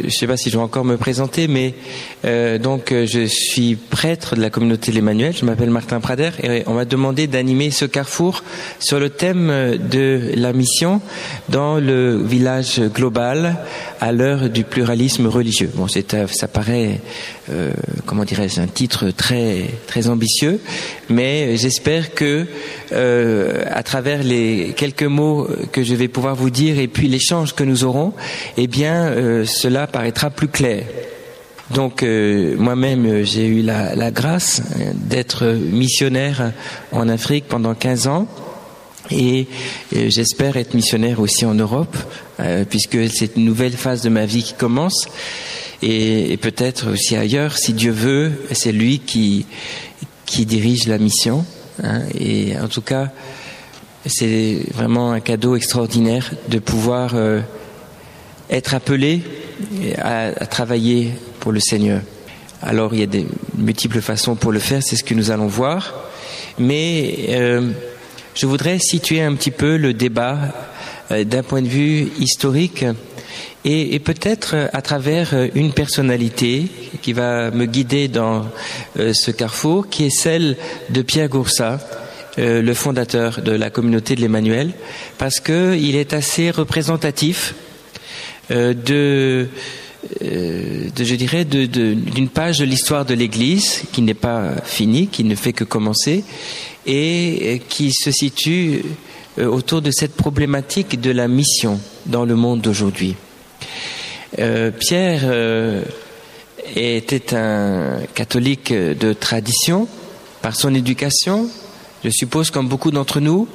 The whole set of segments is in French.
ne sais pas si je vais encore me présenter, mais je suis prêtre de la communauté de l'Emmanuel. Je m'appelle Martin Prader et on m'a demandé d'animer ce carrefour sur le thème de la mission dans le village global à l'heure du pluralisme religieux. Bon, ça paraît, un titre très très ambitieux, mais j'espère que à travers les quelques mots que je vais pouvoir vous dire et puis l'échange que nous aurons, cela paraîtra plus clair. Donc moi-même j'ai eu la grâce d'être missionnaire en Afrique pendant 15 ans et j'espère être missionnaire aussi en Europe puisque c'est une nouvelle phase de ma vie qui commence et peut-être aussi ailleurs si Dieu veut. C'est lui qui dirige la mission, et en tout cas c'est vraiment un cadeau extraordinaire de pouvoir être appelé à travailler pour le Seigneur. Alors il y a des multiples façons pour le faire, c'est ce que nous allons voir, mais je voudrais situer un petit peu le débat d'un point de vue historique et peut-être à travers une personnalité qui va me guider dans ce carrefour, qui est celle de Pierre Goursat, le fondateur de la communauté de l'Emmanuel, parce qu'il est assez représentatif d'une page de l'histoire de l'Église qui n'est pas finie, qui ne fait que commencer et qui se situe autour de cette problématique de la mission dans le monde d'aujourd'hui. Pierre était un catholique de tradition par son éducation, je suppose comme beaucoup d'entre nous,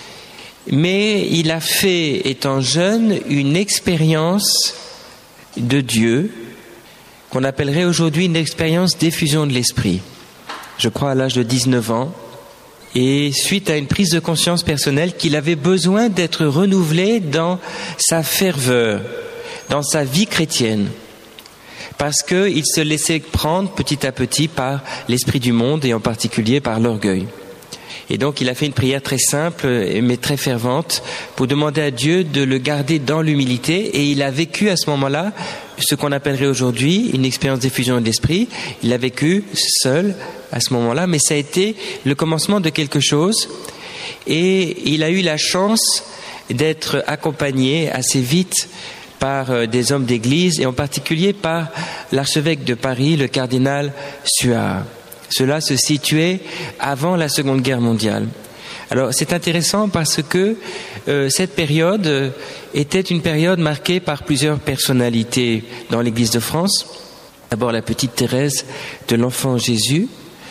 mais il a fait, étant jeune, une expérience de Dieu qu'on appellerait aujourd'hui une expérience d'effusion de l'esprit. Je crois à l'âge de 19 ans, et suite à une prise de conscience personnelle qu'il avait besoin d'être renouvelé dans sa ferveur, dans sa vie chrétienne, parce qu'il se laissait prendre petit à petit par l'esprit du monde et en particulier par l'orgueil. Et donc il a fait une prière très simple mais très fervente pour demander à Dieu de le garder dans l'humilité, et il a vécu à ce moment-là ce qu'on appellerait aujourd'hui une expérience d'effusion de l'esprit. Il a vécu seul à ce moment-là, mais ça a été le commencement de quelque chose, et il a eu la chance d'être accompagné assez vite par des hommes d'église et en particulier par l'archevêque de Paris, le cardinal Suard. Cela se situait avant la Seconde Guerre mondiale. Alors c'est intéressant parce que cette période était une période marquée par plusieurs personnalités dans l'Église de France. D'abord la petite Thérèse de l'Enfant Jésus,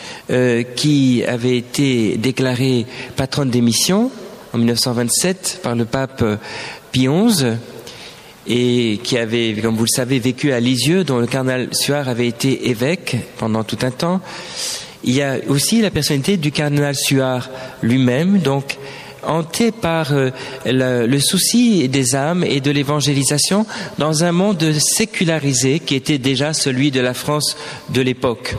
qui avait été déclarée patronne des missions en 1927 par le pape Pie XI, et qui avait, comme vous le savez, vécu à Lisieux, dont le cardinal Suard avait été évêque pendant tout un temps. Il y a aussi la personnalité du cardinal Suard lui-même, donc hanté par le souci des âmes et de l'évangélisation dans un monde sécularisé qui était déjà celui de la France de l'époque.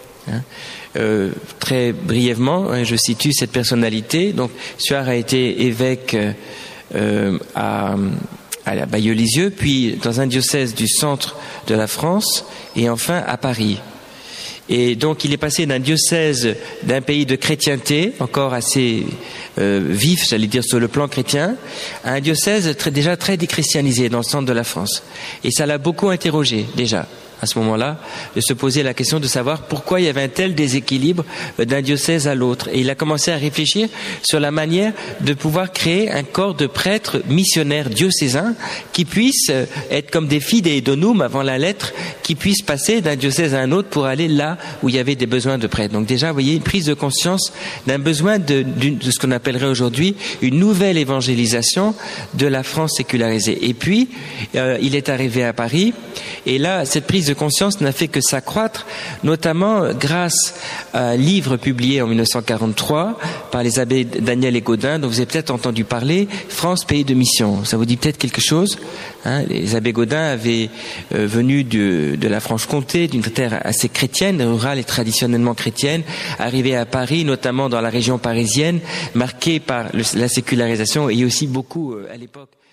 Très brièvement, je situe cette personnalité. Donc Suard a été évêque à la Bayeux-Lisieux, puis dans un diocèse du centre de la France, et enfin à Paris. Et donc il est passé d'un diocèse d'un pays de chrétienté, encore assez vif, j'allais dire sur le plan chrétien, à un diocèse déjà très déchristianisé dans le centre de la France. Et ça l'a beaucoup interrogé déjà, à ce moment-là, de se poser la question de savoir pourquoi il y avait un tel déséquilibre d'un diocèse à l'autre. Et il a commencé à réfléchir sur la manière de pouvoir créer un corps de prêtres missionnaires diocésains qui puissent être comme des fidei donum avant la lettre, qui puissent passer d'un diocèse à un autre pour aller là où il y avait des besoins de prêtres. Donc déjà, vous voyez, une prise de conscience d'un besoin de ce qu'on appellerait aujourd'hui une nouvelle évangélisation de la France sécularisée. Et puis, il est arrivé à Paris, et là, cette prise de conscience n'a fait que s'accroître, notamment grâce à un livre publié en 1943 par les abbés Daniel et Gaudin, dont vous avez peut-être entendu parler, France, pays de mission. Ça vous dit peut-être quelque chose, hein? Les abbés Gaudin avaient venu de la Franche-Comté, d'une terre assez chrétienne, rurale et traditionnellement chrétienne, arrivés à Paris, notamment dans la région parisienne, marquée par la sécularisation et aussi beaucoup, à l'époque,